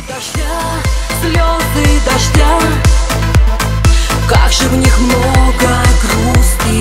Слезы дождя, как же в них много грусти.